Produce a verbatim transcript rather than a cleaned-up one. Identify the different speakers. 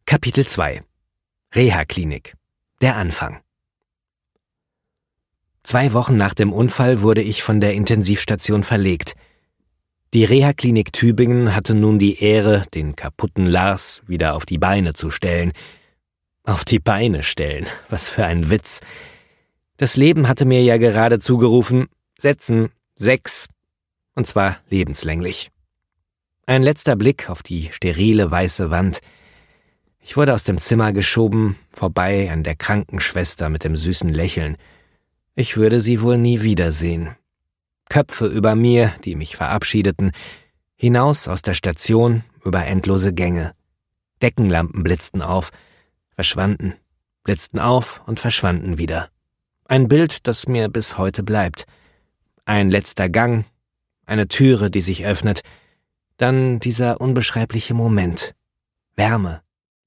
Speaker 1: Kapitel zwei. Reha-Klinik. Der Anfang. Zwei Wochen nach dem Unfall wurde ich von der Intensivstation verlegt. Die Reha-Klinik Tübingen hatte nun die Ehre, den kaputten Lars wieder auf die Beine zu stellen. Auf die Beine stellen, was für ein Witz. Das Leben hatte mir ja gerade zugerufen, setzen, sechs, und zwar lebenslänglich. Ein letzter Blick auf die sterile weiße Wand. Ich wurde aus dem Zimmer geschoben, vorbei an der Krankenschwester mit dem süßen Lächeln. Ich würde sie wohl nie wiedersehen. Köpfe über mir, die mich verabschiedeten, hinaus aus der Station über endlose Gänge. Deckenlampen blitzten auf, verschwanden, blitzten auf und verschwanden wieder. Ein Bild, das mir bis heute bleibt. Ein letzter Gang, eine Türe, die sich öffnet, dann dieser unbeschreibliche Moment. Wärme,